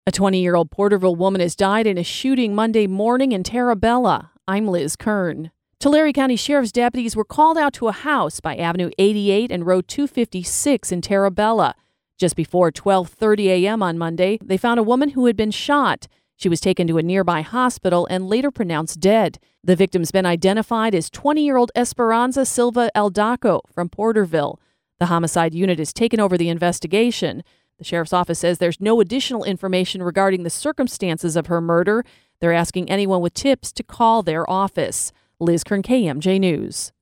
A 20-year-old Porterville woman has died in a shooting Monday morning in Terabella. I'm Liz Kern. Tulare County Sheriff's deputies were called out to a house by Avenue 88 and Road 256 in Terabella. Just before 12:30 a.m. on Monday, they found a woman who had been shot. She was taken to a nearby hospital and later pronounced dead. The victim's been identified as 20-year-old Esperanza Silva Eldaco from Porterville. The homicide unit has taken over the investigation. The sheriff's office says there's no additional information regarding the circumstances of her murder. They're asking anyone with tips to call their office. Liz Kern, KMJ News.